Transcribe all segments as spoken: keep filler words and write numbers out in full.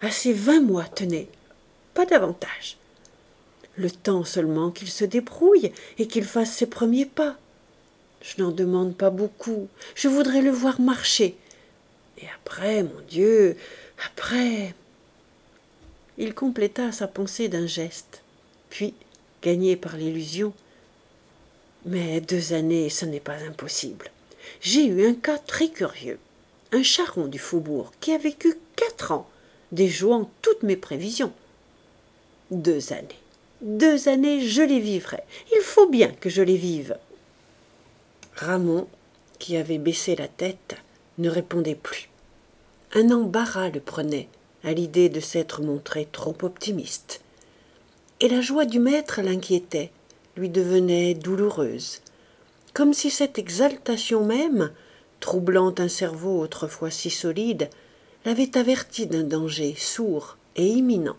Assez vingt mois, tenez, pas davantage. Le temps seulement qu'il se débrouille et qu'il fasse ses premiers pas. Je n'en demande pas beaucoup, je voudrais le voir marcher. Et après, mon Dieu, après... Il compléta sa pensée d'un geste, puis, gagné par l'illusion, « Mais deux années, ce n'est pas impossible. J'ai eu un cas très curieux, un charron du faubourg qui a vécu quatre ans, déjouant toutes mes prévisions. Deux années, deux années, je les vivrai. Il faut bien que je les vive. » Ramon, qui avait baissé la tête, ne répondait plus. Un embarras le prenait à l'idée de s'être montré trop optimiste. Et la joie du maître l'inquiétait, lui devenait douloureuse, comme si cette exaltation même, troublant un cerveau autrefois si solide, l'avait averti d'un danger sourd et imminent.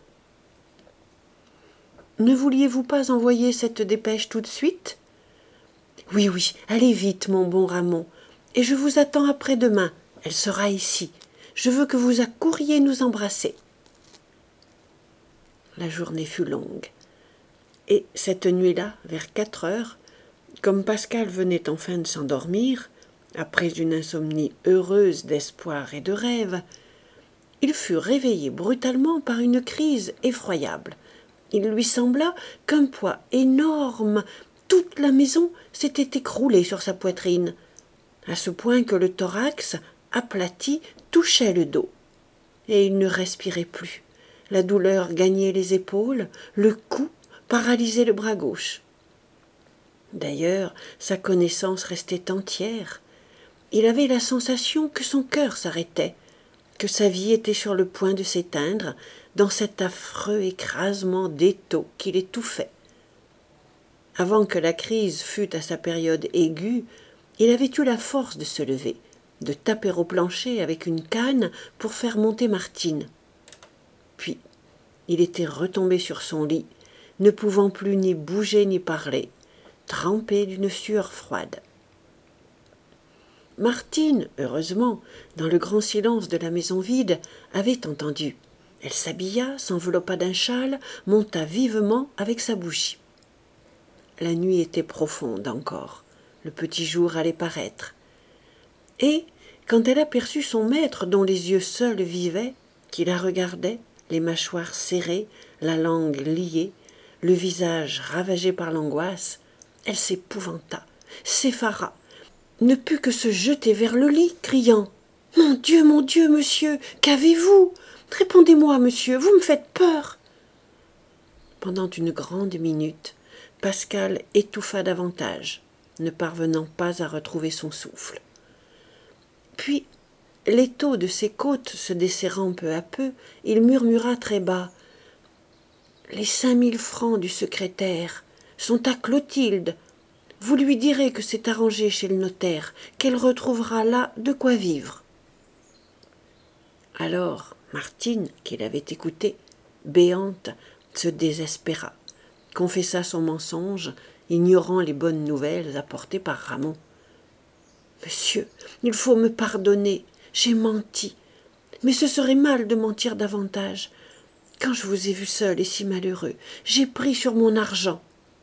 « Ne vouliez-vous pas envoyer cette dépêche tout de suite ? » ?»« Oui, oui, allez vite, mon bon Ramon, et je vous attends après-demain, elle sera ici. Je veux que vous accouriez nous embrasser. » La journée fut longue, et cette nuit-là, vers quatre heures, comme Pascal venait enfin de s'endormir, après une insomnie heureuse d'espoir et de rêve, il fut réveillé brutalement par une crise effroyable. Il lui sembla qu'un poids énorme, toute la maison, s'était écroulée sur sa poitrine, à ce point que le thorax, aplati, touchait le dos. Et il ne respirait plus. La douleur gagnait les épaules, le cou paralysait le bras gauche. D'ailleurs, sa connaissance restait entière. Il avait la sensation que son cœur s'arrêtait, que sa vie était sur le point de s'éteindre dans cet affreux écrasement d'étau qui l'étouffait. Avant que la crise fût à sa période aiguë, il avait eu la force de se lever, de taper au plancher avec une canne pour faire monter Martine. Puis, il était retombé sur son lit, ne pouvant plus ni bouger ni parler, trempé d'une sueur froide. Martine, heureusement, dans le grand silence de la maison vide, avait entendu. Elle s'habilla, s'enveloppa d'un châle, monta vivement avec sa bougie. La nuit était profonde encore, le petit jour allait paraître. Et, quand elle aperçut son maître dont les yeux seuls vivaient, qui la regardait, les mâchoires serrées, la langue liée, le visage ravagé par l'angoisse, elle s'épouvanta, s'effara, ne put que se jeter vers le lit, criant « Mon Dieu, mon Dieu, monsieur, qu'avez-vous ? Répondez-moi, monsieur, vous me faites peur !» Pendant une grande minute, Pascal étouffa davantage, ne parvenant pas à retrouver son souffle. Puis, l'étau de ses côtes se desserrant peu à peu, il murmura très bas « Les cinq mille francs du secrétaire sont à Clotilde. Vous lui direz que c'est arrangé chez le notaire, qu'elle retrouvera là de quoi vivre. » Alors, Martine, qui l'avait écouté, béante, se désespéra, confessa son mensonge, ignorant les bonnes nouvelles apportées par Ramon. « Monsieur, il faut me pardonner, j'ai menti, mais ce serait mal de mentir davantage. Quand je vous ai vu seul et si malheureux, j'ai pris sur mon argent. »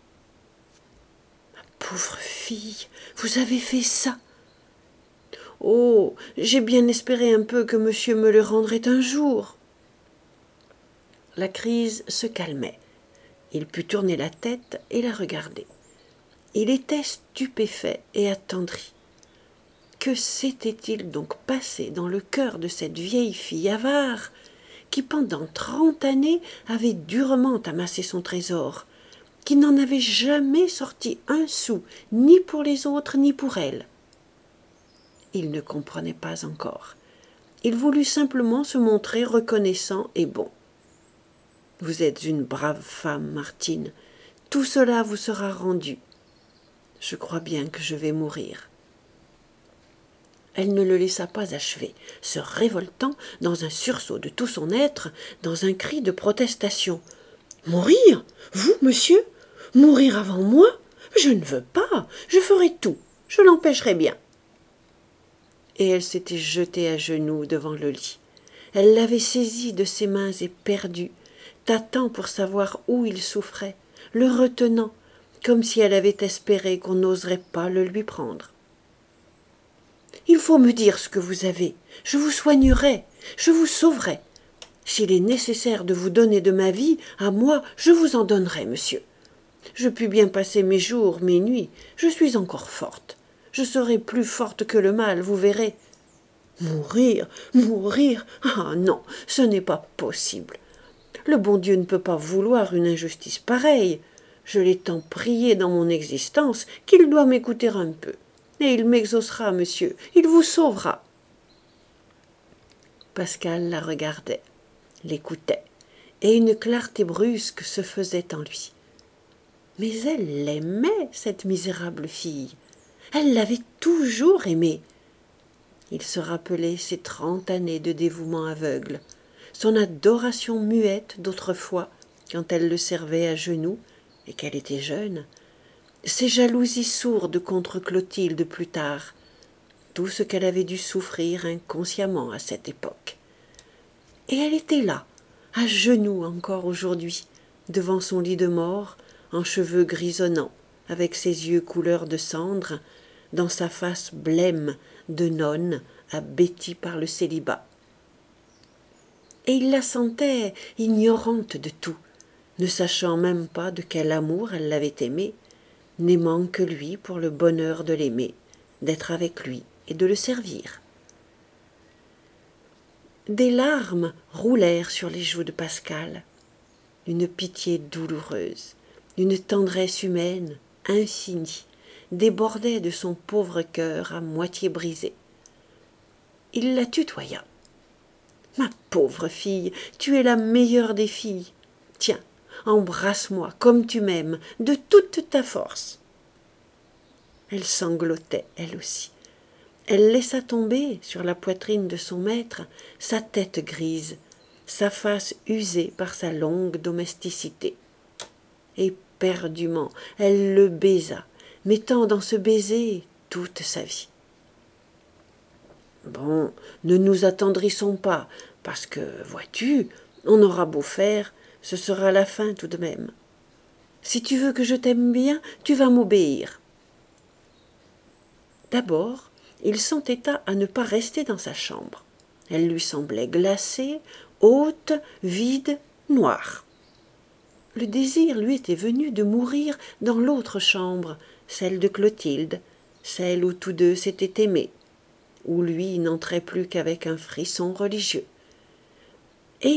« Ma pauvre fille, vous avez fait ça. »« Oh, j'ai bien espéré un peu que monsieur me le rendrait un jour. » La crise se calmait. Il put tourner la tête et la regarder. Il était stupéfait et attendri. Que s'était-il donc passé dans le cœur de cette vieille fille avare qui, pendant trente années, avait durement amassé son trésor, qui n'en avait jamais sorti un sou, ni pour les autres, ni pour elle. Il ne comprenait pas encore. Il voulut simplement se montrer reconnaissant et bon. « Vous êtes une brave femme, Martine. Tout cela vous sera rendu. Je crois bien que je vais mourir. » Elle ne le laissa pas achever, se révoltant dans un sursaut de tout son être, dans un cri de protestation. « Mourir ? Vous, monsieur ? Mourir avant moi ? Je ne veux pas. Je ferai tout. Je l'empêcherai bien. » Et elle s'était jetée à genoux devant le lit. Elle l'avait saisi de ses mains éperdues, tâtant pour savoir où il souffrait, le retenant, comme si elle avait espéré qu'on n'oserait pas le lui prendre. « Il faut me dire ce que vous avez, je vous soignerai, je vous sauverai. S'il est nécessaire de vous donner de ma vie, à moi, je vous en donnerai, monsieur. Je puis bien passer mes jours, mes nuits, je suis encore forte. Je serai plus forte que le mal, vous verrez. Mourir, mourir, ah non, ce n'est pas possible. Le bon Dieu ne peut pas vouloir une injustice pareille. Je l'ai tant prié dans mon existence qu'il doit m'écouter un peu. Et il m'exaucera, monsieur, il vous sauvera. » Pascal la regardait, l'écoutait, et une clarté brusque se faisait en lui. Mais elle l'aimait, cette misérable fille. Elle l'avait toujours aimée. Il se rappelait ses trente années de dévouement aveugle, son adoration muette d'autrefois, quand elle le servait à genoux et qu'elle était jeune, ses jalousies sourdes contre Clotilde plus tard, tout ce qu'elle avait dû souffrir inconsciemment à cette époque. Et elle était là, à genoux encore aujourd'hui, devant son lit de mort, en cheveux grisonnants, avec ses yeux couleur de cendre, dans sa face blême de nonne abêtie par le célibat. Et il la sentait ignorante de tout, ne sachant même pas de quel amour elle l'avait aimée, n'aimant que lui pour le bonheur de l'aimer, d'être avec lui et de le servir. Des larmes roulèrent sur les joues de Pascal, une pitié douloureuse, une tendresse humaine infinie débordait de son pauvre cœur à moitié brisé. Il la tutoya. « Ma pauvre fille, tu es la meilleure des filles. Tiens, embrasse-moi comme tu m'aimes, de toute ta force. » Elle sanglotait, elle aussi. Elle laissa tomber sur la poitrine de son maître sa tête grise, sa face usée par sa longue domesticité. Éperdument, elle le baisa, mettant dans ce baiser toute sa vie. « Bon, ne nous attendrissons pas, parce que, vois-tu, on aura beau faire, ce sera la fin tout de même. Si tu veux que je t'aime bien, tu vas m'obéir. » D'abord, il s'entêta à ne pas rester dans sa chambre. Elle lui semblait glacée, haute, vide, noire. Le désir lui était venu de mourir dans l'autre chambre, celle de Clotilde, celle où tous deux s'étaient aimés, où lui n'entrait plus qu'avec un frisson religieux.